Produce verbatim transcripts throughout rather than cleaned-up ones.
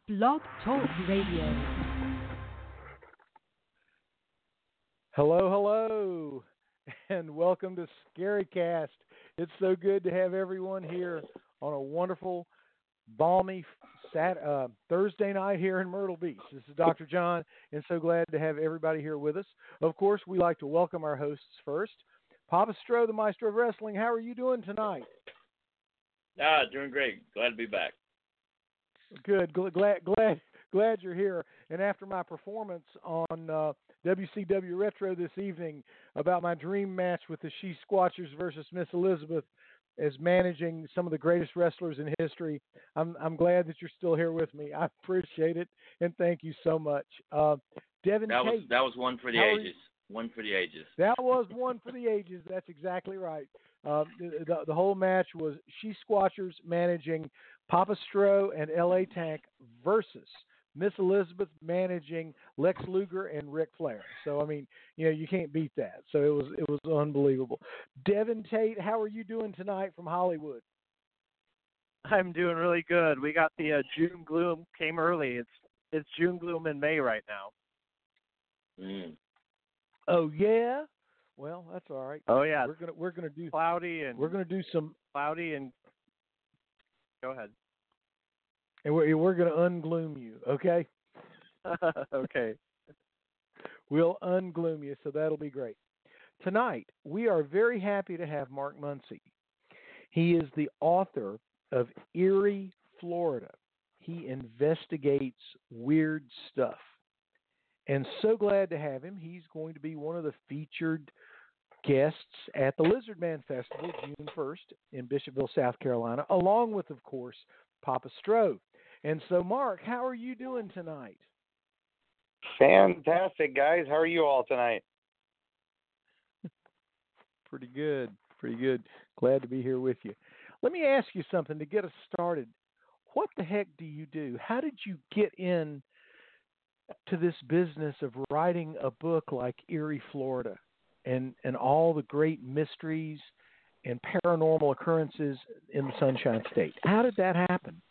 Blog Talk Radio. Hello, hello, and welcome to Scarycast. It's so good to have everyone here on a wonderful, balmy sat, uh, Thursday night here in Myrtle Beach. This is Doctor John, and so glad to have everybody here with us. Of course, we like to welcome our hosts first. Papa Stro, the Maestro of Wrestling, how are you doing tonight? Ah, doing great. Glad to be back. Good. Glad, glad, glad you're here. And after my performance on uh, W C W Retro this evening about my dream match with the She Squatchers versus Miss Elizabeth as managing some of the greatest wrestlers in history, I'm I'm glad that you're still here with me. I appreciate it, and thank you so much. Uh, Devin that Tate, was that was one for the ages. One for the ages. That was one for the ages. That's exactly right. Uh, the, the, the whole match was She Squatchers managing Papa Stro and L A Tank versus Miss Elizabeth managing Lex Luger and Ric Flair. So I mean, you know, you can't beat that. So it was it was unbelievable. Devin Tate, how are you doing tonight from Hollywood? I'm doing really good. We got the uh, June gloom came early. It's it's June gloom in May right now. Mm. Oh yeah. Well, that's all right. Oh yeah. We're gonna we're gonna do cloudy and we're gonna do some cloudy and go ahead. And we're we're gonna ungloom you, okay? Okay. We'll ungloom you, so that'll be great. Tonight we are very happy to have Mark Muncy. He is the author of Eerie, Florida. He investigates weird stuff. And so glad to have him. He's going to be one of the featured guests at the Lizard Man Festival, June first, in Bishopville, South Carolina, along with, of course, Papa Stro. And so, Mark, how are you doing tonight? Fantastic, guys. How are you all tonight? Pretty good. Pretty good. Glad to be here with you. Let me ask you something to get us started. What the heck do you do? How did you get in to this business of writing a book like Eerie, Florida, and, and all the great mysteries and paranormal occurrences in the Sunshine State? How did that happen?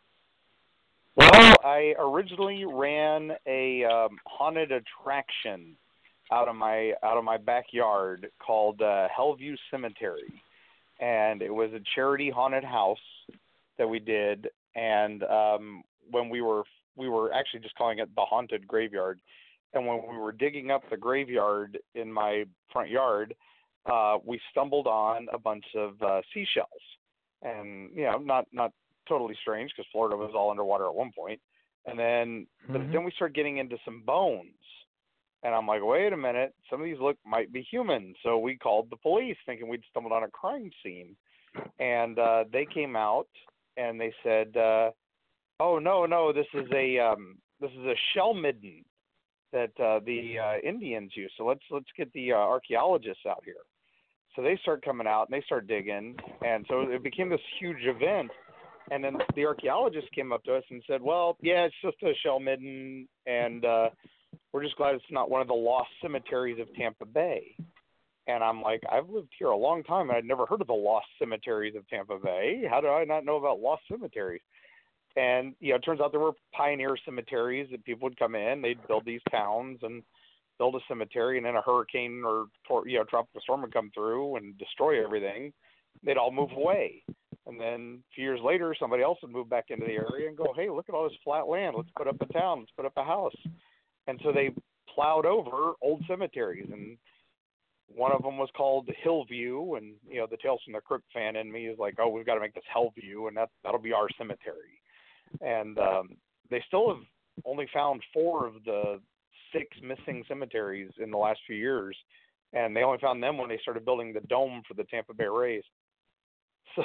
Well, I originally ran a um, haunted attraction out of my out of my backyard called uh, Hellview Cemetery, and it was a charity haunted house that we did. And um, when we were we were actually just calling it the Haunted Graveyard. And when we were digging up the graveyard in my front yard, uh, we stumbled on a bunch of uh, seashells. And, you know, not, not totally strange because Florida was all underwater at one point. And then, mm-hmm. but then we started getting into some bones. And I'm like, wait a minute, some of these look might be human. So we called the police thinking we'd stumbled on a crime scene. And uh, they came out and they said, uh, oh no, no! This is a um, this is a shell midden that uh, the uh, Indians use. So let's let's get the uh, archaeologists out here. So they start coming out and they start digging, and so it became this huge event. And then the archaeologists came up to us and said, "Well, yeah, it's just a shell midden, and uh, we're just glad it's not one of the lost cemeteries of Tampa Bay." And I'm like, I've lived here a long time, and I'd never heard of the lost cemeteries of Tampa Bay. How do I not know about lost cemeteries? And, you know, it turns out there were pioneer cemeteries that people would come in, they'd build these towns and build a cemetery, and then a hurricane or, you know, tropical storm would come through and destroy everything. They'd all move away. And then a few years later, somebody else would move back into the area and go, hey, look at all this flat land. Let's put up a town. Let's put up a house. And so they plowed over old cemeteries. And one of them was called Hillview. And, you know, the Tales from the Crypt fan in me is like, oh, we've got to make this Hellview, and that, that'll be our cemetery. And um, they still have only found four of the six missing cemeteries in the last few years. And they only found them when they started building the dome for the Tampa Bay Rays. So,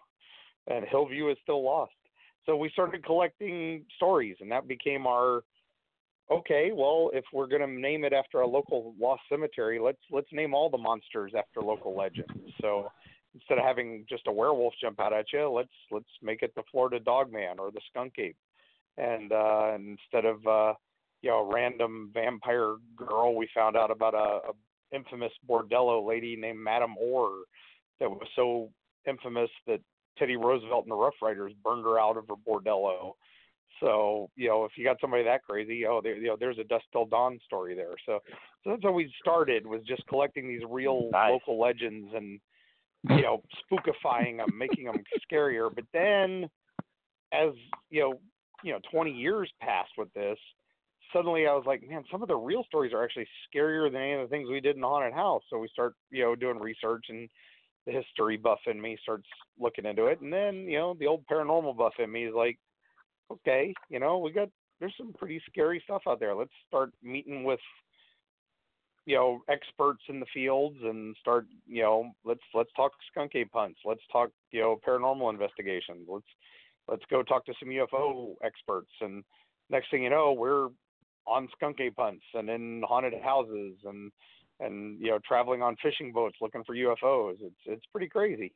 and Hillview is still lost. So we started collecting stories, and that became our, okay, well, if we're going to name it after a local lost cemetery, let's let's name all the monsters after local legends. So instead of having just a werewolf jump out at you, let's let's make it the Florida Dogman or the Skunk Ape. And uh, instead of uh, you know, a random vampire girl, we found out about a, a infamous bordello lady named Madame Orr that was so infamous that Teddy Roosevelt and the Rough Riders burned her out of her bordello. So, you know, if you got somebody that crazy, oh, there, you know, there's a Dusk Till Dawn story there. So, so that's how we started, was just collecting these real Nice. local legends and, you know, spookifying them, making them scarier. But then, as you know, you know, twenty years passed with this, suddenly I was like, man, some of the real stories are actually scarier than any of the things we did in the haunted house. So we start, you know, doing research, and the history buff in me starts looking into it. And then, you know, the old paranormal buff in me is like, okay, you know, we got, there's some pretty scary stuff out there. Let's start meeting with, you know, experts in the fields and start, you know, let's, let's talk skunk ape hunts. Let's talk, you know, paranormal investigations. Let's, let's go talk to some U F O experts. And next thing you know, we're on skunk ape hunts and in haunted houses and, and, you know, traveling on fishing boats looking for U F Os. It's, it's pretty crazy.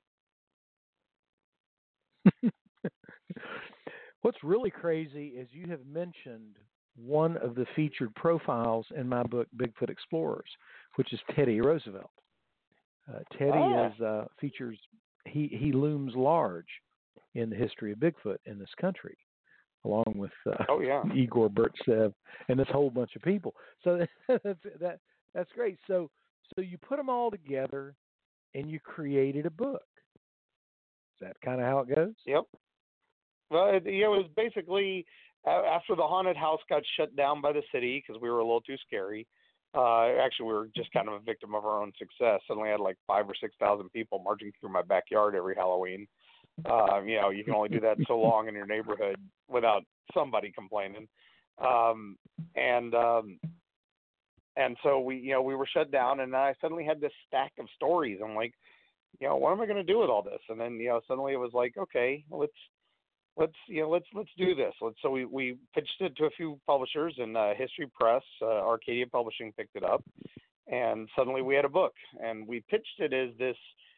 What's really crazy is you have mentioned one of the featured profiles in my book, Bigfoot Explorers, which is Teddy Roosevelt. Uh, Teddy Ah. is uh, features he he looms large in the history of Bigfoot in this country, along with uh, Oh, yeah. Igor Burtsev and this whole bunch of people. So that's that that's great. So so you put them all together and you created a book. Is that kind of how it goes? Yep. Well, it, you know, it was basically uh, after the haunted house got shut down by the city because we were a little too scary. Uh, actually, we were just kind of a victim of our own success. Suddenly, I had like five or six thousand people marching through my backyard every Halloween. Uh, you know, you can only do that so long in your neighborhood without somebody complaining. Um, and um, and so we, you know, we were shut down, and I suddenly had this stack of stories. I'm like, you know, what am I going to do with all this? And then, you know, suddenly it was like, okay, well, let's. Let's you know let's let's do this. Let's so we, we pitched it to a few publishers, and uh, History Press, uh, Arcadia Publishing picked it up, and suddenly we had a book. And we pitched it as this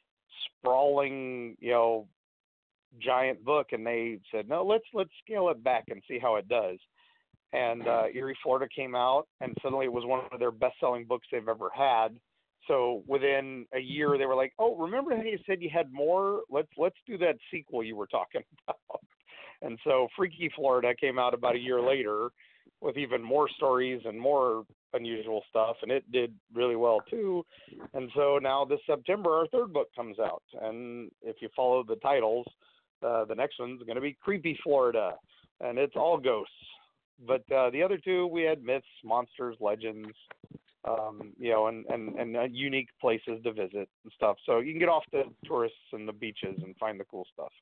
sprawling, you know, giant book, and they said, no, let's let's scale it back and see how it does. And uh, Erie, Florida came out, and suddenly it was one of their best-selling books they've ever had. So within a year, they were like, oh, remember how you said you had more? Let's let's do that sequel you were talking about. And so Freaky Florida came out about a year later with even more stories and more unusual stuff, and it did really well too. And so now this September, our third book comes out. And if you follow the titles, uh, the next one's going to be Creepy Florida, and it's all ghosts. But uh, the other two, we had myths, monsters, legends, um, you know, and, and, and uh, unique places to visit and stuff. So you can get off the tourists and the beaches and find the cool stuff.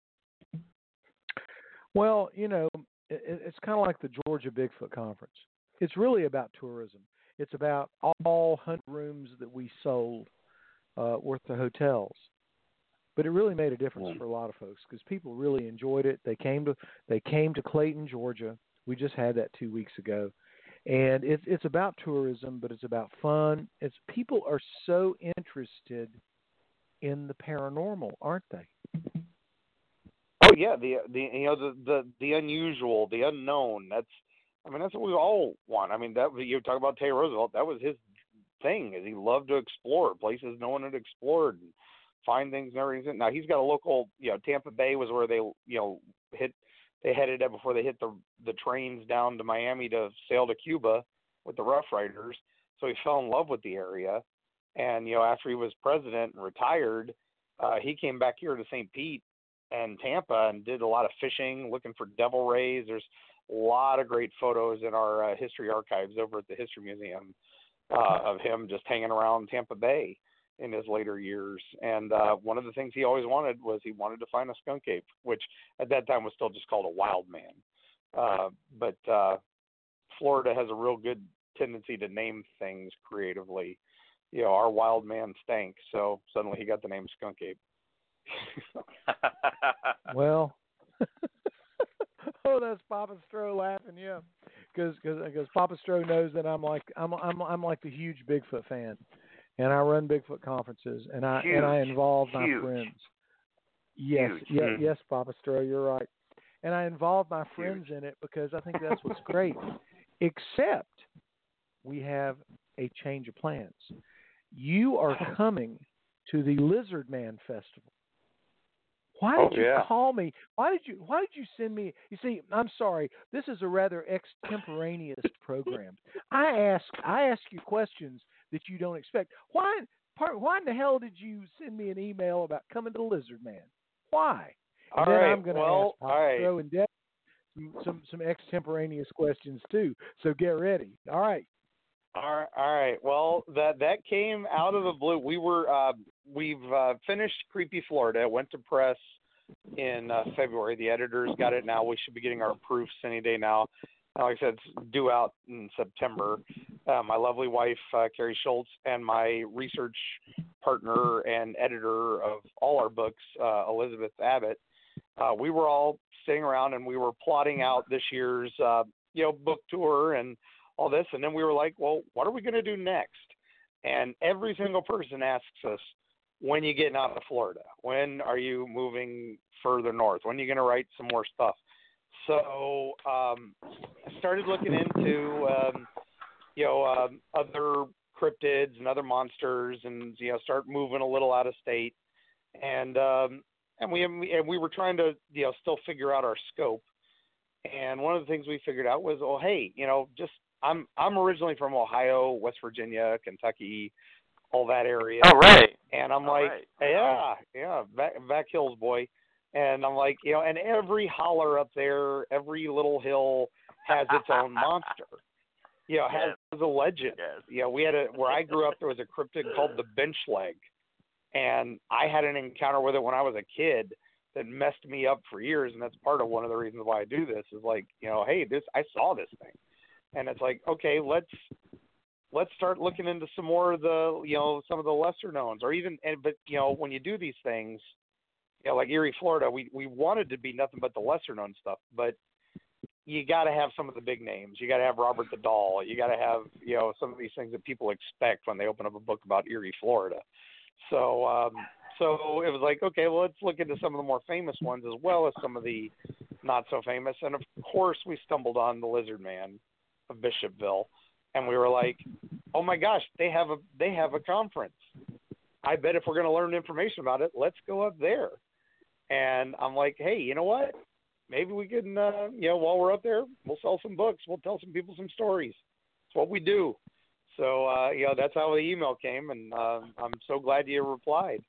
Well, you know, it, it's kind of like the Georgia Bigfoot Conference. It's really about tourism. It's about all hundred rooms that we sold uh, worth the hotels. But it really made a difference for a lot of folks because people really enjoyed it. They came to they came to Clayton, Georgia. We just had that two weeks ago, and it's it's about tourism, but it's about fun. It's people are so interested in the paranormal, aren't they? Oh yeah, the the you know the, the the unusual, the unknown. That's I mean that's what we all want. I mean that you talk about Teddy Roosevelt. That was his thing. Is he loved to explore places no one had explored and find things and everything. Now he's got a local, you know, Tampa Bay was where they you know hit they headed up before they hit the the trains down to Miami to sail to Cuba with the Rough Riders. So he fell in love with the area, and you know after he was president and retired, uh, he came back here to Saint Pete and Tampa and did a lot of fishing, looking for devil rays. There's a lot of great photos in our uh, history archives over at the History Museum uh, of him just hanging around Tampa Bay in his later years. And uh, one of the things he always wanted was he wanted to find a skunk ape, which at that time was still just called a wild man. Uh, but uh, Florida has a real good tendency to name things creatively. You know, our wild man stank, so suddenly he got the name skunk ape. Well, oh, that's Papa Stroh laughing, yeah, because because Papa Stroh knows that I'm like I'm I'm I'm like the huge Bigfoot fan, and I run Bigfoot conferences, and I Huge, and I involve my huge. friends. Yes, Huge. yeah, Mm. yes, Papa Stroh, you're right, and I involve my friends in it because I think that's what's great. Except we have a change of plans. You are coming to the Lizard Man Festival. Why Oh, did you yeah. call me? Why did you Why did you send me? You see, I'm sorry. This is a rather extemporaneous program. I ask I ask you questions that you don't expect. Why part, Why in the hell did you send me an email about coming to Lizard Man? Why? And All then right. I'm going to Well, ask all right. throw in depth some, some some extemporaneous questions too. So get ready. All right. All right, all right. Well, that that came out of the blue. We were uh, we've uh, finished Creepy Florida. It went to press in uh, February. The editors got it now. We should be getting our proofs any day now. And like I said, it's due out in September. Uh, my lovely wife, uh, Carrie Schultz, and my research partner and editor of all our books, uh, Elizabeth Abbott, uh, we were all sitting around and we were plotting out this year's uh, you know book tour and all this, and then we were like, well, what are we going to do next? And every single person asks us, when are you getting out of Florida? When are you moving further north? When are you going to write some more stuff? So um, I started looking into, um, you know, um, other cryptids and other monsters, and you know, start moving a little out of state, and um, and we and we were trying to, you know, still figure out our scope. And one of the things we figured out was, oh, hey, you know, just I'm I'm originally from Ohio, West Virginia, Kentucky, all that area. Oh, right. And I'm All like, right. yeah, yeah, back, back hills, boy. And I'm like, you know, and every holler up there, every little hill has its own monster. You know, has, Yes. has a legend. Yes. You know, we had a where I grew up, there was a cryptid called the bench leg, and I had an encounter with it when I was a kid that messed me up for years, and that's part of one of the reasons why I do this is like, you know, hey, this I saw this thing. And it's like, okay, let's let's start looking into some more of the, you know, some of the lesser knowns, or even, and but you know, when you do these things, you know, like Erie, Florida, we we wanted to be nothing but the lesser known stuff, but you got to have some of the big names. You got to have Robert the Doll. You got to have, you know, some of these things that people expect when they open up a book about Erie, Florida. So, um, so it was like, okay, well, let's look into some of the more famous ones as well as some of the not so famous. And of course, we stumbled on the Lizard Man of Bishopville, and we were like, oh my gosh, they have a they have a conference. I bet if we're going to learn information about it, let's go up there. And I'm like, hey, you know what? Maybe we can, uh, you know, while we're up there, we'll sell some books. We'll tell some people some stories. It's what we do. So, uh, you know, that's how the email came, and uh, I'm so glad you replied.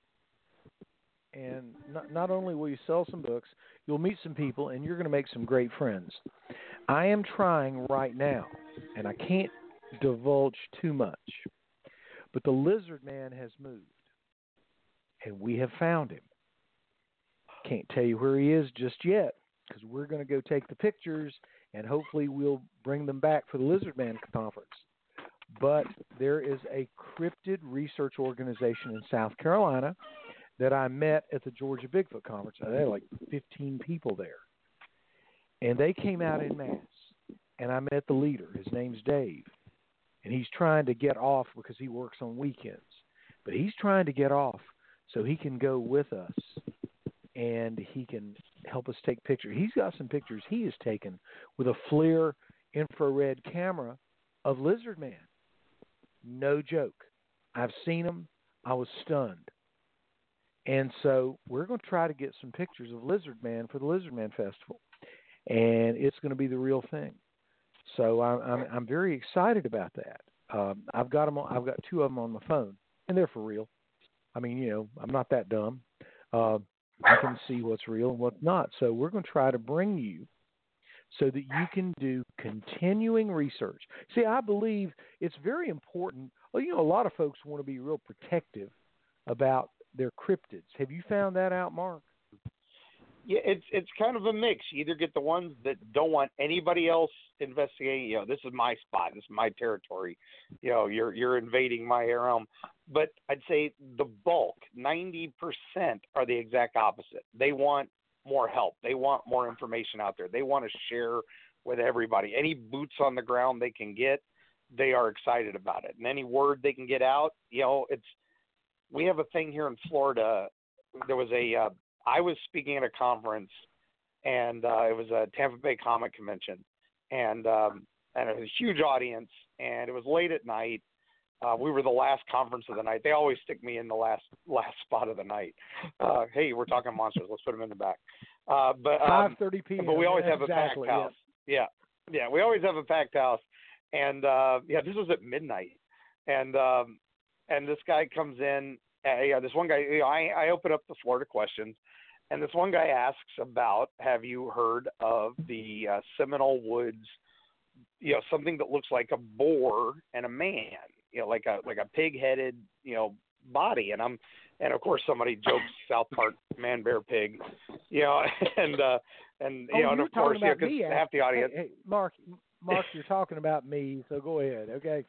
And not, not only will you sell some books, you'll meet some people, and you're going to make some great friends. I am trying right now, and I can't divulge too much, but the Lizard Man has moved, and we have found him. Can't tell you where he is just yet, because we're going to go take the pictures, and hopefully we'll bring them back for the Lizard Man conference. But there is a cryptid research organization in South Carolina that I met at the Georgia Bigfoot Conference. There were like fifteen people there. And they came out en masse. And I met the leader. His name's Dave. And he's trying to get off because he works on weekends. But he's trying to get off so he can go with us and he can help us take pictures. He's got some pictures he has taken with a FLIR infrared camera of Lizard Man. No joke. I've seen him. I was stunned. And so we're going to try to get some pictures of Lizard Man for the Lizard Man Festival. And it's going to be the real thing. So I'm I'm, I'm very excited about that. Um, I've got them. On, I've got two of them on the phone, and they're for real. I mean, you know, I'm not that dumb. Uh, I can see what's real and what's not. So we're going to try to bring you so that you can do continuing research. See, I believe it's very important. Well, you know, a lot of folks want to be real protective about their cryptids. Have you found that out, Mark? Yeah, it's it's kind of a mix. You either get the ones that don't want anybody else investigating. You know, this is my spot. This is my territory. You know, you're you're invading my realm. But I'd say the bulk, ninety percent, are the exact opposite. They want more help. They want more information out there. They want to share with everybody. Any boots on the ground they can get, they are excited about it. And any word they can get out, you know, it's. We have a thing here in Florida. There was a. Uh, I was speaking at a conference, and uh, it was a Tampa Bay Comic Convention, and um, and it was a huge audience, and it was late at night, Uh, we were the last conference of the night. They always stick me in the last last spot of the night. Uh, hey, we're talking monsters. Let's put them in the back. Uh, but um, five thirty p.m. But we always have exactly, a packed house. Yeah. yeah, yeah. We always have a packed house. And uh, yeah, this was at midnight. And um, and this guy comes in. Uh, yeah, this one guy. You know, I I open up the floor to questions, and this one guy asks about, have you heard of the uh, Seminole Woods? You know, something that looks like a boar and a man. You know, like a like a pig-headed, you know, body, and I'm, and of course somebody jokes South Park man, bear, pig, you know, and uh, and you oh, know, and of course, yeah, because me, half the audience. Hey, hey, Mark, Mark, you're talking about me, so go ahead, okay?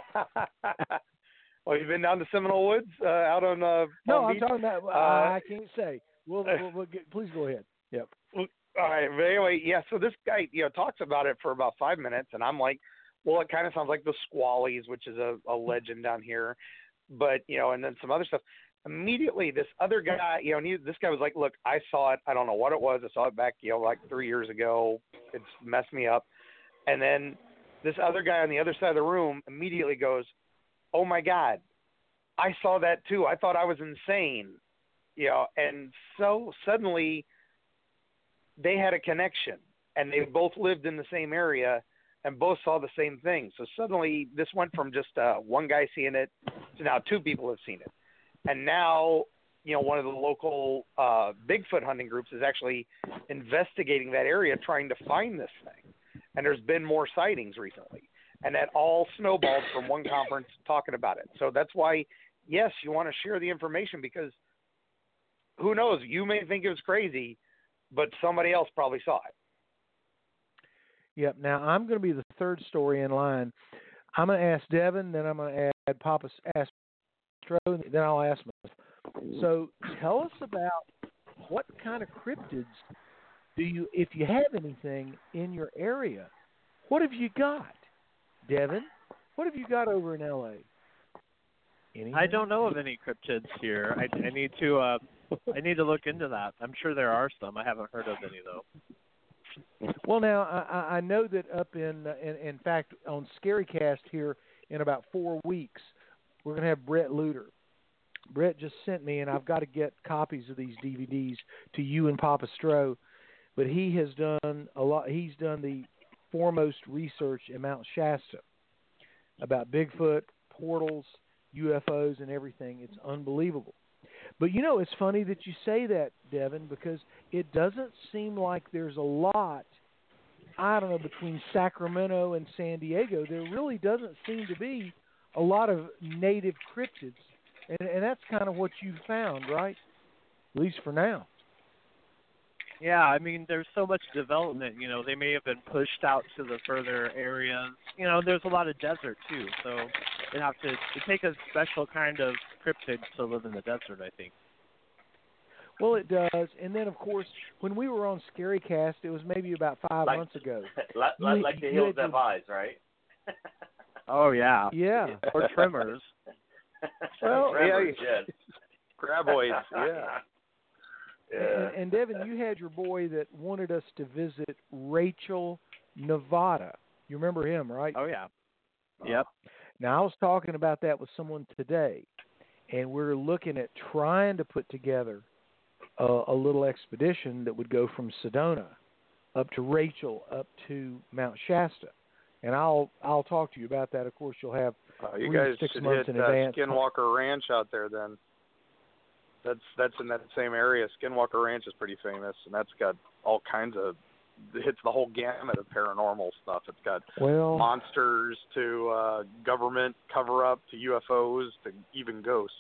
Well, you've been down to Seminole Woods, uh, out on uh, no, Palm I'm Beach? talking about. Uh, I can't say. We'll, we'll, we'll get, please go ahead. Yep. All right, but anyway, yeah. So this guy, you know, talks about it for about five minutes, and I'm like, well, it kind of sounds like the Squallies, which is a, a legend down here, but you know, and then some other stuff. Immediately, this other guy, you know, and he, this guy was like, look, I saw it. I don't know what it was. I saw it back, you know, like three years ago. It's messed me up. And then this other guy on the other side of the room immediately goes, oh my God, I saw that too. I thought I was insane, you know, and so suddenly they had a connection, and they both lived in the same area and both saw the same thing. So suddenly this went from just uh, one guy seeing it to now two people have seen it. And now, you know, one of the local uh, Bigfoot hunting groups is actually investigating that area, trying to find this thing. And there's been more sightings recently. And that all snowballed from one conference talking about it. So that's why, yes, you want to share the information, because who knows, you may think it was crazy, but somebody else probably saw it. Yep. Now I'm going to be the third story in line. I'm going to ask Devin, then I'm going to add Papa, ask Stro, then I'll ask Smith. So tell us about what kind of cryptids do you, if you have anything in your area, what have you got, Devin? What have you got over in L A? Anything? I don't know of any cryptids here. I, I need to uh, I need to look into that. I'm sure there are some. I haven't heard of any though. Well, now I, I know that up in, in in fact on Scarycast here in about four weeks, we're going to have Brett Luter. Brett just sent me, and I've got to get copies of these D V Ds to you and Papa Stro. But he has done a lot. He's done the foremost research in Mount Shasta about Bigfoot, portals, U F Os, and everything. It's unbelievable. But, you know, it's funny that you say that, Devin, because it doesn't seem like there's a lot, I don't know, between Sacramento and San Diego. There really doesn't seem to be a lot of native cryptids. And, and that's kind of what you've found, right? At least for now. Yeah, I mean, there's so much development. You know, they may have been pushed out to the further areas. You know, there's a lot of desert, too. So they have to, to take a special kind of cryptid to live in the desert, I think. Well, it does. And then, of course, when we were on Scarycast, it was maybe about five like, months ago. like, you, like the you hills had have your, eyes, right? Oh, yeah. Yeah. Or trimmers. Well, Tremors, yeah. yes. Graboids, yeah. Yeah. And, and Devin, you had your boy that wanted us to visit Rachel, Nevada. You remember him, right? Oh, yeah. Yep. Now, I was talking about that with someone today, and we're looking at trying to put together a, a little expedition that would go from Sedona up to Rachel, up to Mount Shasta. And I'll I'll talk to you about that. Of course, you'll have Uh, you three to guys six should months hit in uh, advance. Skinwalker Ranch out there then. That's that's in that same area. Skinwalker Ranch is pretty famous, and that's got all kinds of it hits the whole gamut of paranormal stuff. It's got well, monsters to uh, government cover up to U F Os to even ghosts.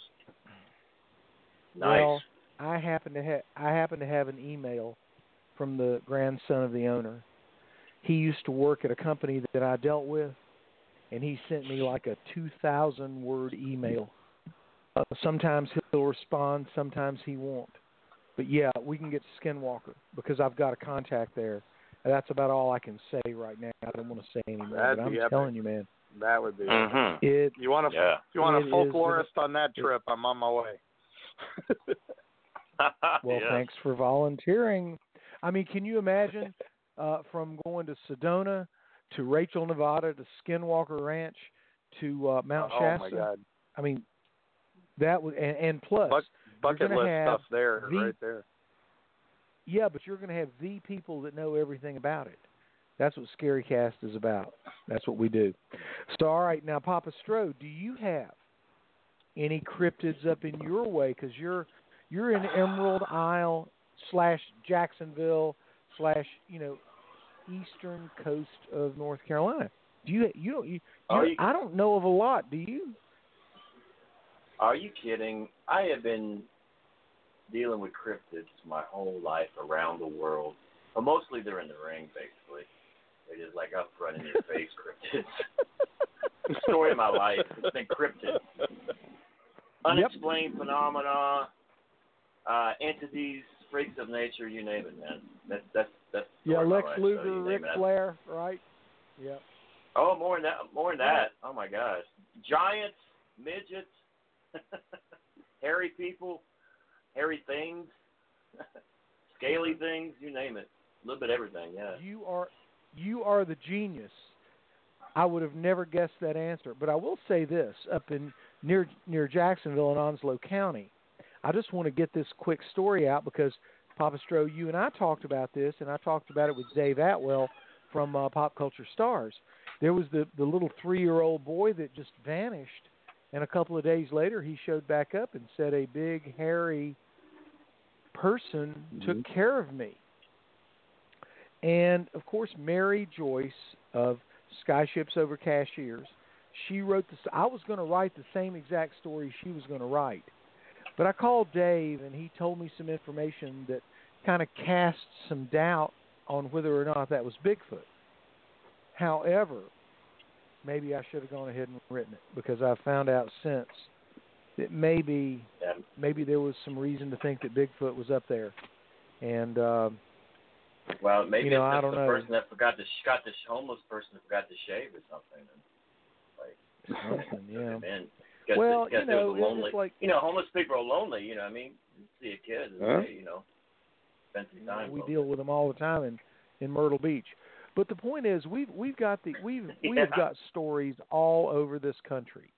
Nice. Well, I happen to have I happen to have an email from the grandson of the owner. He used to work at a company that I dealt with, and he sent me like a two thousand word email. Uh, sometimes he'll respond, sometimes he won't. But yeah, we can get to Skinwalker because I've got a contact there. And that's about all I can say right now. I don't want to say anymore. That'd but I'm be epic. telling you, man. That would be. Mm-hmm. It You want a Yeah. you want a It is folklorist gonna- on that trip? I'm on my way. Well, Yes. thanks for volunteering. I mean, can you imagine uh, from going to Sedona to Rachel, Nevada to Skinwalker Ranch to uh, Mount oh Shasta. my God! I mean, that would and, and plus Buck, bucket you're list gonna have stuff there, the, right there. Yeah, but you're going to have the people that know everything about it. That's what ScaryCast is about. That's what we do. So, all right, now, Papa Stro, do you have any cryptids up in your way? Because you're you're in Emerald Isle slash Jacksonville slash you know eastern coast of North Carolina. Do you you don't you, Are you you- I don't know of a lot. Do you? Are you kidding? I have been dealing with cryptids my whole life around the world. But mostly they're in the ring, basically. They're just like up front in your face cryptids. The story of my life. It's been cryptids. Unexplained phenomena, uh, entities, freaks of nature, you name it, man. That's that's that's the Yeah, story of my Lex life, so Luger, you Ric name it. Flair, right? Yeah. Oh, more than that. More than that. Oh my gosh. Giants, midgets, hairy people, hairy things, scaly things. You name it. A little bit of everything. Yeah. You are you are the genius. I would have never guessed that answer, but I will say this: up in near near Jacksonville in Onslow County, I just want to get this quick story out because Papa Stro, you and I talked about this, and I talked about it with Dave Atwell from uh, Pop Culture Stars. There was the the little three-year-old boy that just vanished, and a couple of days later he showed back up and said a big hairy person Mm-hmm. took care of me. And of course, Mary Joyce of Skyships Over Cashiers, she wrote this. I was going to write the same exact story she was going to write, but I called Dave and he told me some information that kind of cast some doubt on whether or not that was Bigfoot. However, maybe I should have gone ahead and written it because I found out since that maybe Yeah. maybe there was some reason to think that Bigfoot was up there, and. Um, Well, maybe You know, it's I just don't the know. person that forgot to sh- got the sh- homeless person that forgot to shave or something. And, like, Something, yeah. Man, guess Well, it, guess you know, it was lonely. it's like you know, homeless people are lonely. You know, what I mean, you see a kid, and Huh? they, you know, spend some you know, time. we with deal them. with them all the time in, in Myrtle Beach. But the point is, we've we've got the we've we have Yeah. got stories all over this country,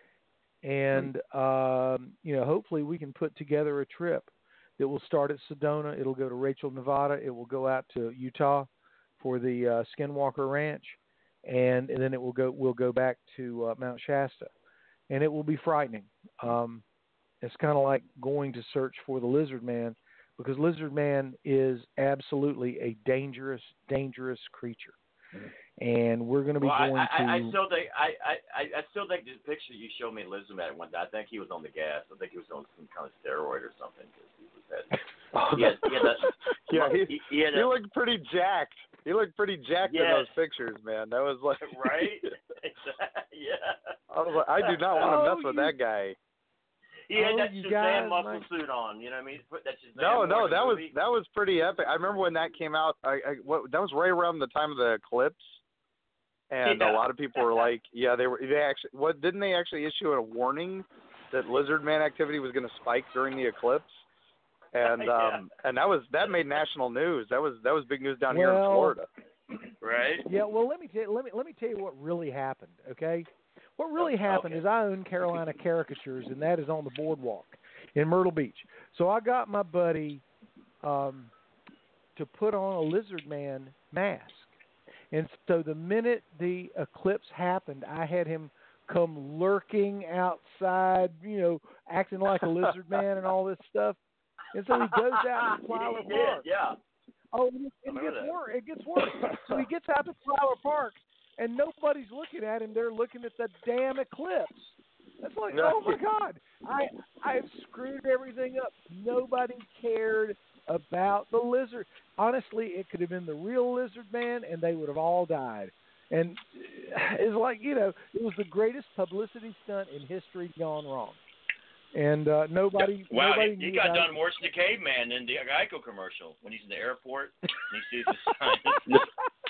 and um, you know, hopefully we can put together a trip that will start at Sedona. It'll go to Rachel, Nevada. It will go out to Utah for the uh, Skinwalker Ranch, and, and then it will go. We'll go back to uh, Mount Shasta, and it will be frightening. Um, it's kind of like going to search for the Lizard Man, because Lizard Man is absolutely a dangerous, dangerous creature, and we're going to be Well, I, going I, I to. still think I, I, I still think the picture you showed me, Lizard Man, one day, I think he was on the gas. I think he was on some kind of steroid or something because he was that. He had, he had a, Yeah, he, he, he had he a, looked pretty jacked. He looked pretty jacked in Yes. those pictures, man. That was like right. yeah. I was like, I do not want to Oh, mess with you- that guy. He had Oh, that you Shazam guys, muscle my- suit on. You know what I mean? Put that Shazam No, wore no, in the that was movie. that was pretty epic. I remember when that came out. I, I what that was right around the time of the eclipse, and Yeah. a lot of people were like, "Yeah, they were." They actually, what didn't they actually issue a warning that Lizard Man activity was going to spike during the eclipse? And Yeah. um, and that was that made national news. That was that was big news down here in Well, Florida. Right. Yeah, well, let me tell let me let me tell you what really happened. Okay, what really happened Okay. is I own Carolina Caricatures, and that is on the boardwalk in Myrtle Beach. So I got my buddy um, to put on a Lizard Man mask, and so the minute the eclipse happened, I had him come lurking outside, you know, acting like a lizard man and all this stuff. And so he goes out to Flower He did, Park. yeah. Oh, and it, I it remember gets that. worse. It gets worse. So he gets out to Flower Park, and nobody's looking at him. They're looking at the damn eclipse. That's like, oh my God, I I've screwed everything up. Nobody cared about the lizard. Honestly, it could have been the real Lizard Man, and they would have all died. And it's like, you know, it was the greatest publicity stunt in history gone wrong. And uh, nobody, Wow, nobody he, he knew got about done it. worse than the caveman in the Geico commercial when he's in the airport and he sees the sign.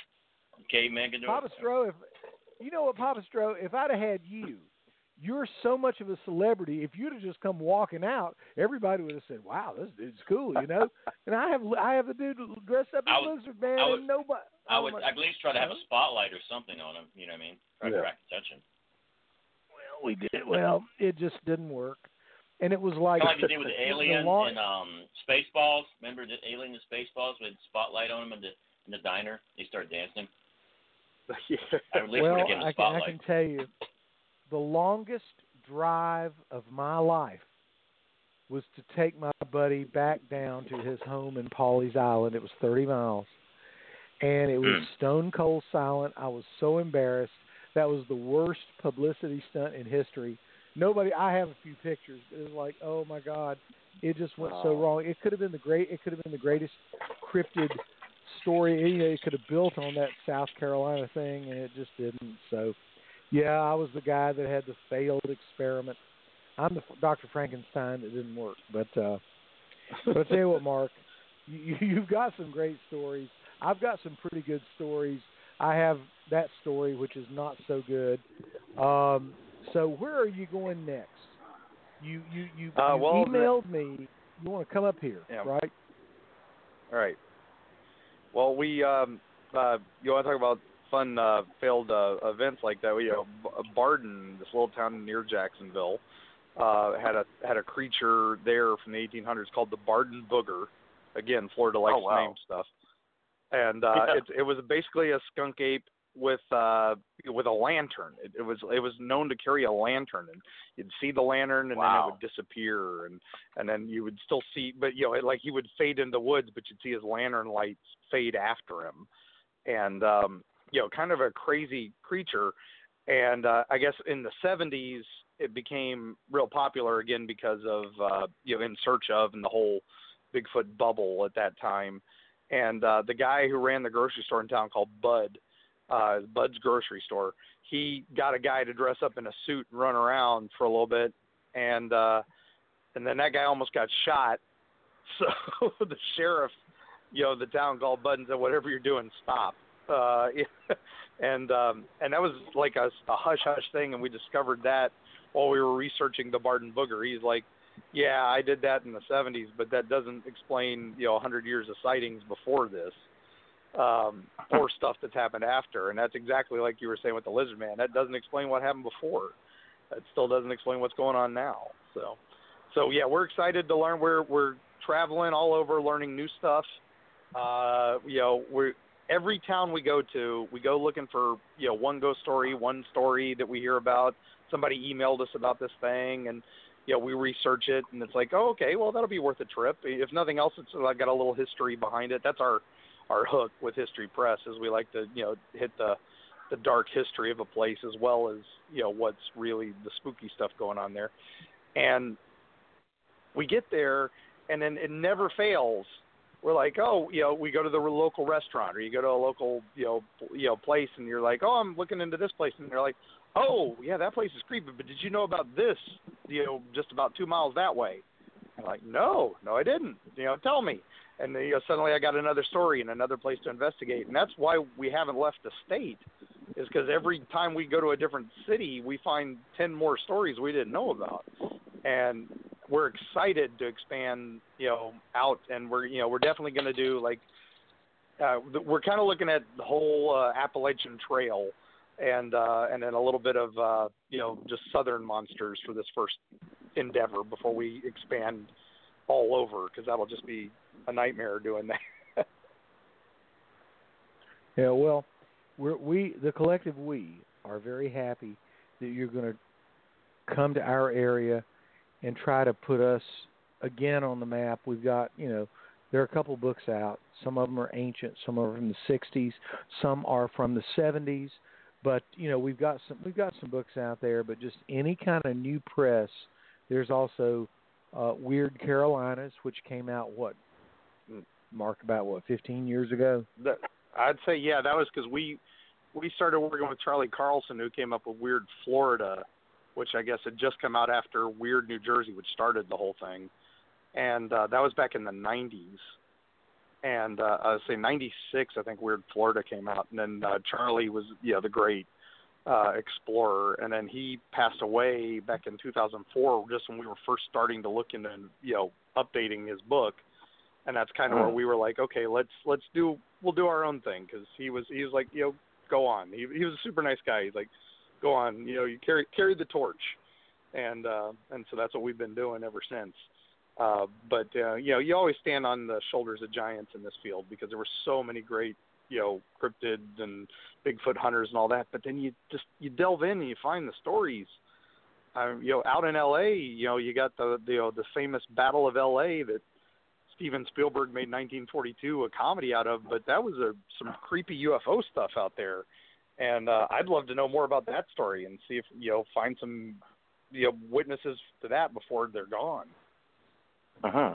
Caveman can do Papa it. Stro, if you know what, Papa Stro, if I'd have had you, you're so much of a celebrity. If you'd have just come walking out, everybody would have said, "Wow, this dude's cool," you know. And I have I have the dude dressed up as I would- Lizard Man, I would- and nobody. I I'm would like, at least try to have a spotlight or something on him. You know what I mean? Try to Yeah. attract attention. we did. Well, it just didn't work, and it was like Kind of like you did with the the Alien long- and um, Spaceballs. Remember the Alien and Spaceballs with spotlight on them in the in the diner? They started dancing. yeah. I would well, to get I the can, I spotlight. can tell you, the longest drive of my life was to take my buddy back down to his home in Pawleys Island. It was thirty miles, and it was Mm. stone cold silent. I was so embarrassed. That was the worst publicity stunt in history. Nobody. I have a few pictures. It was like, oh my God, it just went so Oh. wrong. It could have been the great. It could have been the greatest cryptid story. You know, it could have built on that South Carolina thing, and it just didn't. So, yeah, I was the guy that had the failed experiment. I'm the Doctor Frankenstein that didn't work. But uh, but I tell you what, Mark, you, you've got some great stories. I've got some pretty good stories. I have that story, which is not so good. Um, so where are you going next? You you you, Uh, you well, emailed me. You want to come up here, Yeah. right? All right. Well, we um, uh, you want to talk about fun uh, failed uh, events like that? We, you know, B- Barden, this little town near Jacksonville, uh, had a had a creature there from the eighteen hundreds called the Barden Booger. Again, Florida likes Oh, wow. to name stuff. And uh, Yeah. it, it was basically a skunk ape with uh, with a lantern. It, it was it was known to carry a lantern, and you'd see the lantern, and then Wow. it would disappear, and and then you would still see, but you know, it, like he would fade into the woods, but you'd see his lantern lights fade after him, and um, you know, kind of a crazy creature. And uh, I guess in the seventies, it became real popular again because of uh, you know, In Search Of and the whole Bigfoot bubble at that time. And uh, the guy who ran the grocery store in town called Bud, uh, Bud's Grocery Store, he got a guy to dress up in a suit and run around for a little bit, and uh, and then that guy almost got shot. So the sheriff, you know, the town called Bud and said, "Whatever you're doing, stop." Uh, and um, and that was like a, a hush hush thing, and we discovered that while we were researching the Barden Booger. He's like, yeah, I did that in the seventies, but that doesn't explain, you know, one hundred years of sightings before this, um, or stuff that's happened after. And that's exactly like you were saying with the lizard man. That doesn't explain what happened before. That still doesn't explain what's going on now. So, so yeah, we're excited to learn. We're we're traveling all over, learning new stuff. Uh, you know, we're every town we go to, we go looking for, you know, one ghost story, one story that we hear about. Somebody emailed us about this thing, and you know, we research it, and it's like, oh, okay, well, that'll be worth a trip. If nothing else, it's like got a little history behind it. That's our our hook with History Press, is we like to, you know, hit the the dark history of a place as well as, you know, what's really the spooky stuff going on there. And we get there, and then it never fails. We're like, oh, you know, we go to the local restaurant, or you go to a local, you know, you know, place, and you're like, oh, I'm looking into this place, and they're like, oh, yeah, that place is creepy, but did you know about this, you know, just about two miles that way? I'm like, no, no, I didn't. You know, tell me. And then, you know, suddenly I got another story and another place to investigate. And that's why we haven't left the state, is because every time we go to a different city, we find ten more stories we didn't know about. And we're excited to expand, you know, out. And we're, you know, we're definitely going to do, like, uh, we're kind of looking at the whole uh, Appalachian Trail, and uh, and then a little bit of, uh, you know, just southern monsters for this first endeavor before we expand all over, because that'll just be a nightmare doing that. Yeah, well, we're, we, the collective we, are very happy that you're going to come to our area and try to put us again on the map. We've got, you know, there are a couple books out. Some of them are ancient. Some are from the sixties. Some are from the seventies. But you know, we've got some we've got some books out there. But just any kind of new press. There's also uh, Weird Carolinas, which came out what, Mark, about what, fifteen years ago. That, I'd say, yeah, that was because we we started working with Charlie Carlson, who came up with Weird Florida, which I guess had just come out after Weird New Jersey, which started the whole thing. And uh, that was back in the nineties. And uh, I would say ninety-six, I think Weird Florida came out. And then uh, Charlie was, you know, the great uh, explorer. And then he passed away back in two thousand four, just when we were first starting to look into, you know, updating his book. And that's kind of where we were like, okay, let's let's do, we'll do our own thing. Because he was, he was like, you know, go on. He, he was a super nice guy. He's like, go on. You know, you carry carry the torch, and uh, and so that's what we've been doing ever since. Uh, but uh, you know, you always stand on the shoulders of giants in this field because there were so many great, you know, cryptids and Bigfoot hunters and all that. But then you just you delve in and you find the stories. Um, you know, out in L A, you know, you got the the, you know, the famous Battle of L A that Steven Spielberg made nineteen forty-two a comedy out of. But that was a, some creepy U F O stuff out there, and uh, I'd love to know more about that story and see if you know find some you know witnesses to that before they're gone. Uh huh.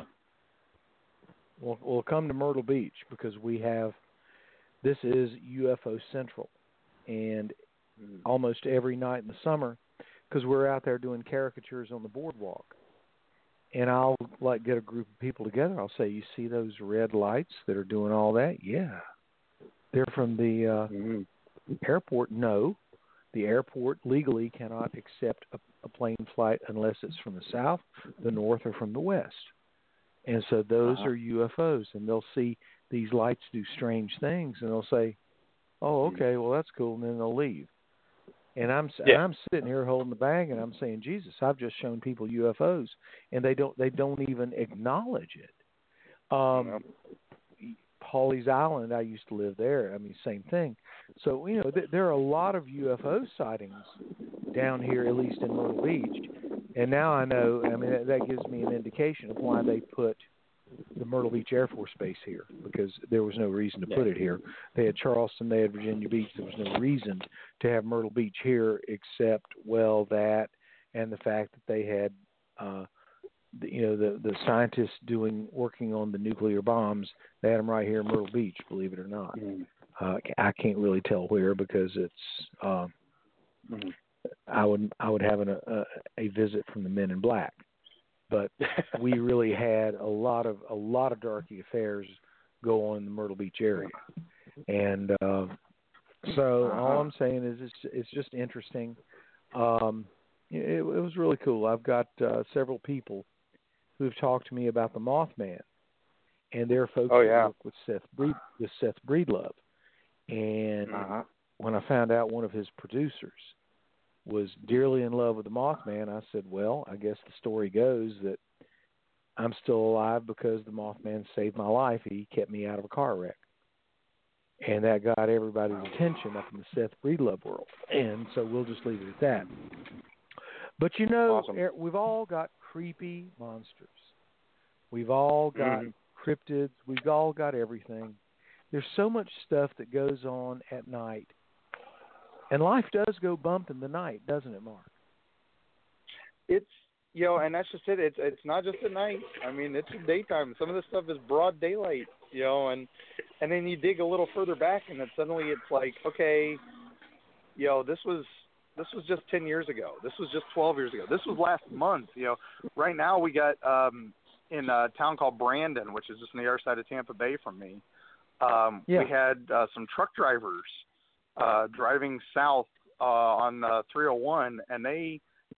We'll, we'll come to Myrtle Beach because we have, this is U F O Central. And mm. almost every night in the summer, because we're out there doing caricatures on the boardwalk, and I'll like get a group of people together. I'll say, you see those red lights that are doing all that? Yeah. They're from the uh, mm. airport. No. The airport legally cannot accept a, a plane flight unless it's from the south, the north, or from the west. And so those uh-huh. are U F Os, and they'll see these lights do strange things, and they'll say, oh, okay, well, that's cool, and then they'll leave. And I'm yeah. and I'm sitting here holding the bag, and I'm saying, Jesus, I've just shown people U F Os, and they don't they don't even acknowledge it. Um, yeah. Pawleys Island, I used to live there. I mean, same thing. So, you know, th- there are a lot of U F O sightings down here, at least in Myrtle Beach. And now I know, I mean, that, that gives me an indication of why they put the Myrtle Beach Air Force Base here, because there was no reason to put it here. They had Charleston, they had Virginia Beach. There was no reason to have Myrtle Beach here except, well, that and the fact that they had uh, The, you know, the, the scientists doing, working on the nuclear bombs, they had them right here in Myrtle Beach, believe it or not. Mm-hmm. Uh, I can't really tell where because it's, um, mm-hmm. I would, I would have an, a, a visit from the Men in Black, but we really had a lot of, a lot of darky affairs go on in the Myrtle Beach area. And, uh, so uh-huh. all I'm saying is it's, it's just interesting. Um, it, it was really cool. I've got, uh, several people who've talked to me about the Mothman, and they're folks oh, who yeah. work with Seth Breed, with Seth Breedlove. And uh-huh. when I found out one of his producers was dearly in love with the Mothman, I said, well, I guess the story goes that I'm still alive because the Mothman saved my life. He kept me out of a car wreck. And that got everybody's attention up in the Seth Breedlove world. And so we'll just leave it at that. But, you know, awesome. we've all got creepy monsters. We've all got mm-hmm. cryptids. We've all got everything. There's so much stuff that goes on at night. And life does go bump in the night, doesn't it, Mark? It's, you know, and that's just it. It's it's not just at night. I mean, it's daytime. Some of this stuff is broad daylight, you know, and and then you dig a little further back, and then suddenly it's like, okay, you know, this was this was just ten years ago. This was just twelve years ago. This was last month. You know, right now we got um, in a town called Brandon, which is just on the other side of Tampa Bay from me. Um, yeah. We had uh, some truck drivers uh, driving south uh, on uh, three oh one, and they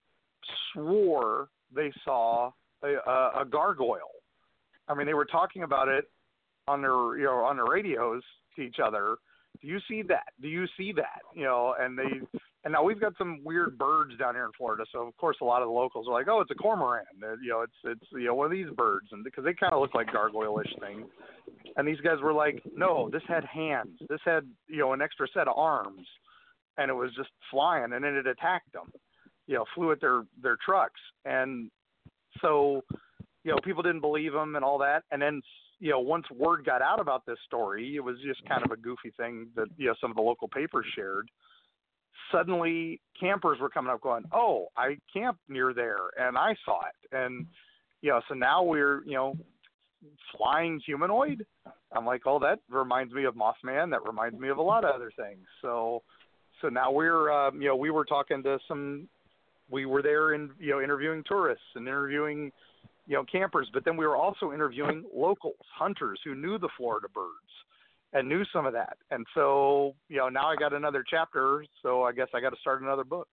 swore they saw a, a, a gargoyle. I mean, they were talking about it on their, you know, on their radios to each other. Do you see that? Do you see that? You know, and they, and now we've got some weird birds down here in Florida. So of course, a lot of the locals are like, "Oh, it's a cormorant." You know, it's it's you know one of these birds, and because they kind of look like gargoyle-ish things. And these guys were like, "No, this had hands. This had you know an extra set of arms, and it was just flying, and then it attacked them. You know, flew at their their trucks." And so, you know, people didn't believe them and all that. And then, you know, once word got out about this story, it was just kind of a goofy thing that, you know, some of the local papers shared. Suddenly, campers were coming up going, "Oh, I camped near there, and I saw it." And, you know, so now we're, you know, flying humanoid. I'm like, "Oh, that reminds me of Mothman. That reminds me of a lot of other things." So, so now we're, um, you know, we were talking to some, we were there and, you know, interviewing tourists and interviewing, you know, campers, but then we were also interviewing locals, hunters who knew the Florida birds and knew some of that. And so, you know, now I got another chapter, so I guess I got to start another book.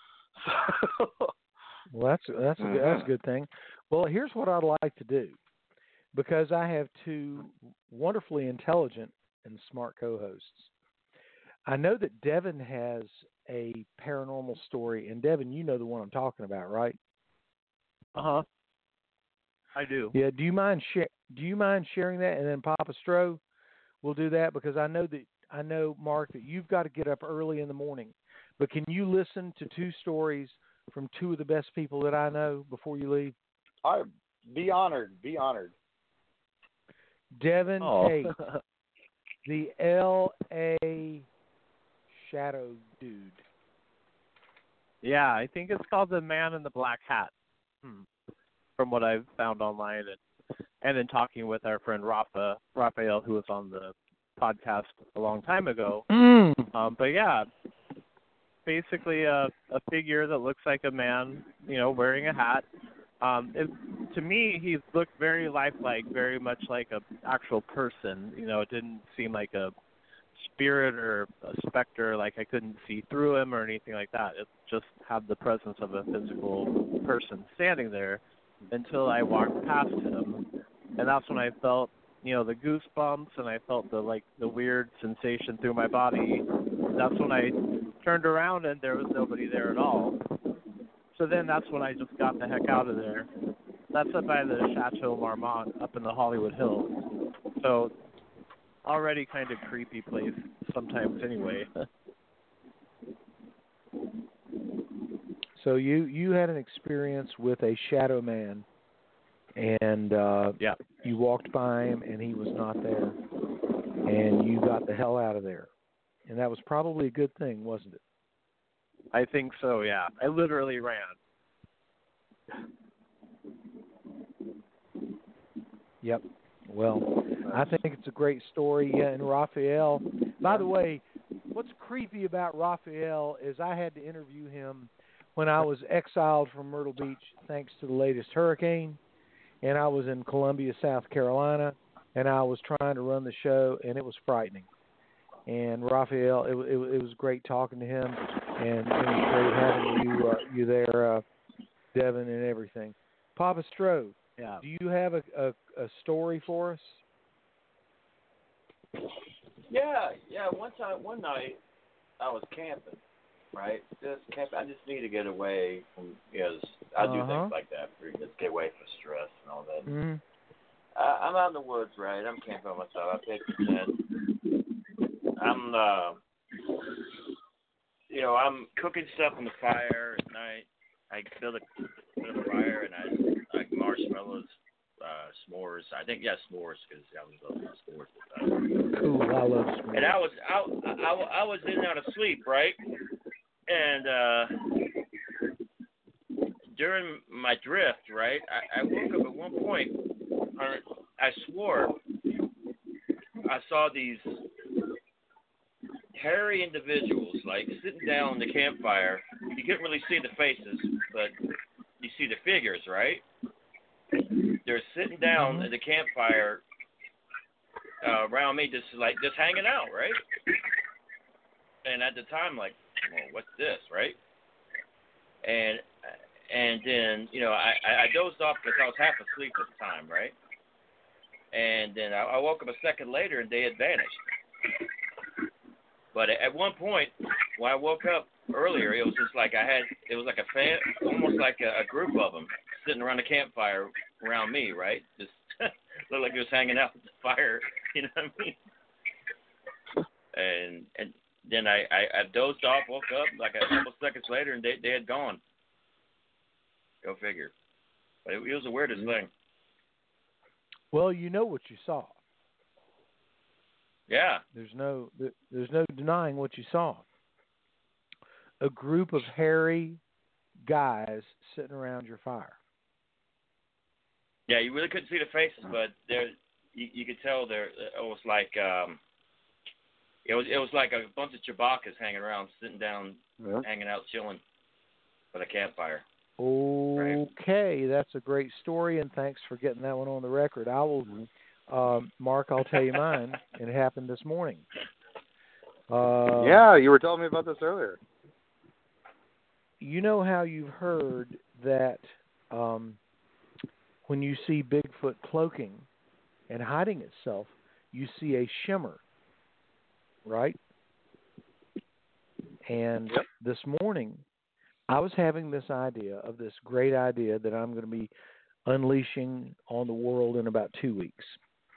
Well, that's that's a, that's a good thing. Well, here's what I'd like to do, because I have two wonderfully intelligent and smart co-hosts. I know that Devin has a paranormal story, and Devin, you know the one I'm talking about, right? Uh huh. I do. Yeah. Do you mind share? Do you mind sharing that, and then Papa Stro will do that because I know that I know Mark that you've got to get up early in the morning. But can you listen to two stories from two of the best people that I know before you leave? I be honored. Be honored. Devin Oh. Tate, the L A Shadow Dude. Yeah, I think it's called The Man in the Black Hat, hmm. from what I've found online, and and in talking with our friend Rafa Raphael, who was on the podcast a long time ago. Mm. Um, but yeah, basically a a figure that looks like a man, you know, wearing a hat. Um, it, to me, he looked very lifelike, very much like a actual person. You know, it didn't seem like a spirit or a specter, like I couldn't see through him or anything like that. It just had the presence of a physical person standing there until I walked past him, and that's when I felt, you know, the goosebumps, and I felt the like the weird sensation through my body. That's when I turned around and there was nobody there at all. So then that's when I just got the heck out of there. That's up by the Chateau Marmont up in the Hollywood Hills. So already kind of creepy place sometimes anyway. So you you had an experience with a shadow man, and uh, yeah, you walked by him and he was not there, and you got the hell out of there, and that was probably a good thing, wasn't it? I think so. Yeah, I literally ran. Yep. Well, I think it's a great story. Yeah, and Raphael. By the way, what's creepy about Raphael is I had to interview him when I was exiled from Myrtle Beach thanks to the latest hurricane, and I was in Columbia, South Carolina, and I was trying to run the show, and it was frightening. And Raphael, it, it, it was great talking to him, and it was great having you uh, you there, uh, Devin, and everything. Papa Stro, yeah. do you have a, a, a story for us? Yeah, yeah. One time, one night, I was camping, right? Just camping. I just need to get away from, you know, I do Uh-huh. things like that for just get away from stress and all that. Mm-hmm. I, I'm out in the woods, right? I'm camping by myself. I pitch a tent. I'm, uh, you know, I'm cooking stuff on the fire at night. I build a, build a fire and I like marshmallows, uh, s'mores. I think yeah, s'mores because I was loving s'mores at the time. Cool, I love s'mores. And I was out, I, I, I was in and out of sleep, right? And uh, during my drift, right, I, I woke up at one point. Uh, I swore I saw these hairy individuals, like sitting down the campfire. You couldn't really see the faces, but you see the figures, right? They're sitting down at the campfire uh, around me, just like just hanging out, right? And at the time, like, well, what's this, right? And and then you know, I I dozed off because I was half asleep at the time, right? And then I, I woke up a second later and they had vanished. But at one point, when I woke up earlier, it was just like I had, it was like a fan, almost like a, a group of them sitting around the campfire around me, right? Just looked like it was hanging out with the fire, you know what I mean? And and then I, I, I dozed off, woke up like a couple seconds later, and they they had gone. Go figure. But it, it was the weirdest mm-hmm. thing. Well, you know what you saw. Yeah. There's no there's no denying what you saw. A group of hairy guys sitting around your fire. Yeah, you really couldn't see the faces, but there you, you could tell there it was like um it was it was like a bunch of Chewbacca's hanging around, sitting down, yeah. hanging out, chilling by the campfire. Okay, right. That's a great story, and thanks for getting that one on the record. I will. Mm-hmm. Um, Mark, I'll tell you mine. It happened this morning. Uh, yeah, you were telling me about this earlier. You know how you've heard that um, when you see Bigfoot cloaking and hiding itself, you see a shimmer, right? And Yep. this morning, I was having this idea of this great idea that I'm going to be unleashing on the world in about two weeks.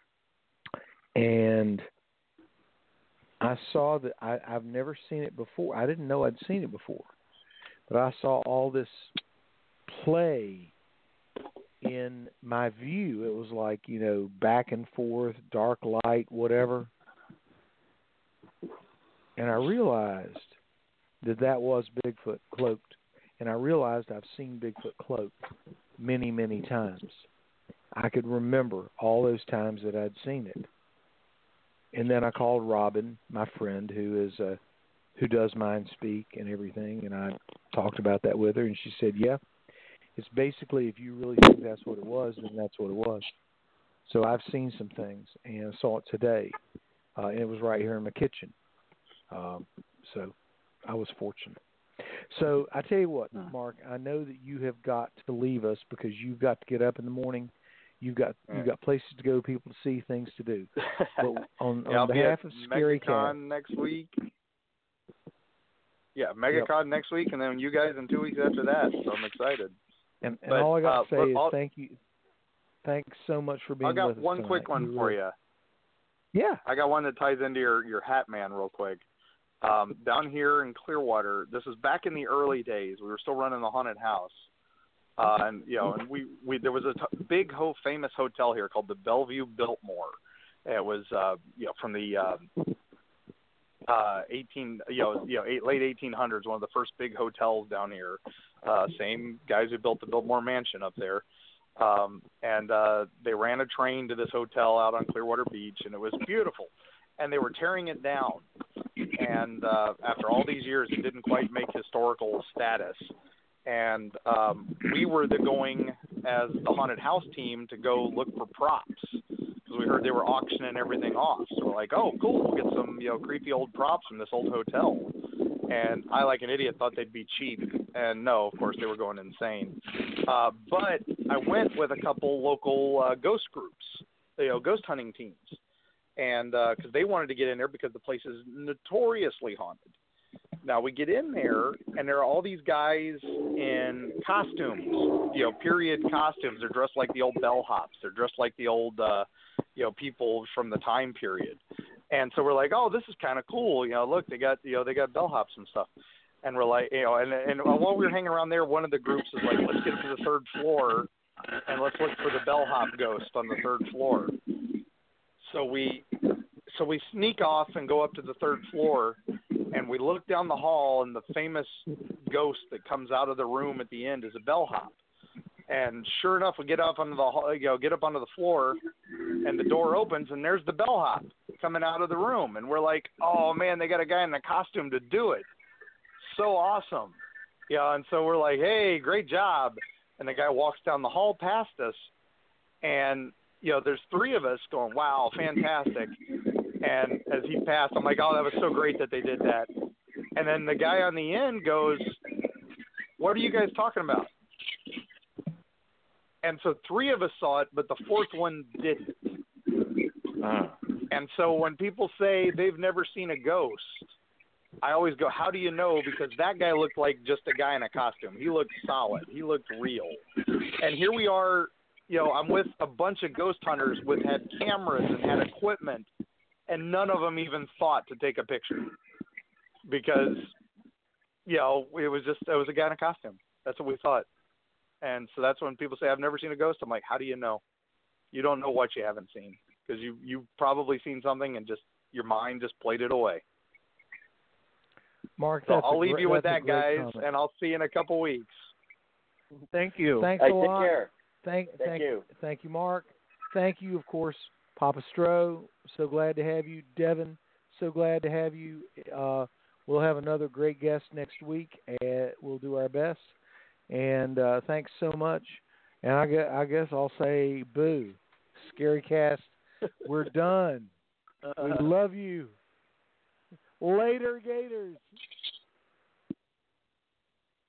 And I saw that I, I've never seen it before. I didn't know I'd seen it before. But I saw all this play in my view. It was like, you know, back and forth, dark light, whatever. And I realized that that was Bigfoot cloaked. And I realized I've seen Bigfoot cloaked many, many times. I could remember all those times that I'd seen it. And then I called Robin, my friend, who is uh, who does Mind Speak and everything, and I talked about that with her, and she said, yeah, it's basically if you really think that's what it was, then that's what it was. So I've seen some things, and I saw it today, uh, and it was right here in my kitchen. Um, so I was fortunate. So I tell you what, Mark, I know that you have got to leave us because you've got to get up in the morning. You've got you've got places to go, people to see, things to do. But on, yeah, on behalf of Scary Cat, next week. Yeah, MegaCon yep. next week, and then you guys in two weeks after that. So I'm excited. And, and but, all I got uh, to say is I'll, thank you. Thanks so much for being with us. I got with one us quick one you for really... you. Yeah. I got one that ties into your your Hat Man real quick. Um, down here in Clearwater, this was back in the early days. We were still running the haunted house. Uh, and you know, and we, we there was a t- big, ho- famous hotel here called the Bellevue Biltmore. It was, uh, you know, from the uh, uh, eighteen, you know, you know, eight, late eighteen hundreds. One of the first big hotels down here. Uh, same guys who built the Biltmore Mansion up there. Um, and uh, they ran a train to this hotel out on Clearwater Beach, and it was beautiful. And they were tearing it down. And uh, after all these years, it didn't quite make historical status. And um, we were the going as the haunted house team to go look for props because we heard they were auctioning everything off. So we're like, oh, cool, we'll get some you know creepy old props from this old hotel. And I, like an idiot, thought they'd be cheap. And no, of course, they were going insane. Uh, but I went with a couple local uh, ghost groups, you know, ghost hunting teams, and because uh, they wanted to get in there because the place is notoriously haunted. Now we get in there, and there are all these guys in costumes, you know, period costumes. They're dressed like the old bellhops. They're dressed like the old, uh, you know, people from the time period. And so we're like, oh, this is kind of cool. You know, look, they got, you know, they got bellhops and stuff. And we're like, you know, and and while we were hanging around there, one of the groups is like, let's get to the third floor, and let's look for the bellhop ghost on the third floor. So we, so we sneak off and go up to the third floor. And we look down the hall, and the famous ghost that comes out of the room at the end is a bellhop. And sure enough, we get up onto the you know get up onto the floor, and the door opens, and there's the bellhop coming out of the room. And we're like, oh man, they got a guy in a costume to do it. So awesome, yeah. And so we're like, hey, great job. And the guy walks down the hall past us, and you know, there's three of us going, wow, fantastic. And as he passed, I'm like, oh, that was so great that they did that. And then the guy on the end goes, what are you guys talking about? And so three of us saw it, but the fourth one didn't. Uh. And so when people say they've never seen a ghost, I always go, how do you know? Because that guy looked like just a guy in a costume. He looked solid. He looked real. And here we are, you know, I'm with a bunch of ghost hunters with had cameras and had equipment. And none of them even thought to take a picture because, you know, it was just, it was a guy in a costume. That's what we thought. And so that's when people say, I've never seen a ghost. I'm like, how do you know? You don't know what you haven't seen because you, you've probably seen something and just your mind just played it away. Mark, so that's I'll leave great, you with that, guys, comment. and I'll see you in a couple weeks. Thank you. Thanks hey, a lot. Take care. Thank, thank, thank you. Thank you, Mark. Thank you, of course, Papa Stroh. So glad to have you. Devin, so glad to have you. Uh, we'll have another great guest next week, and we'll do our best. And uh, thanks so much. And I guess, I guess I'll say boo. Scary Cast, we're done. We love you. Later, Gators.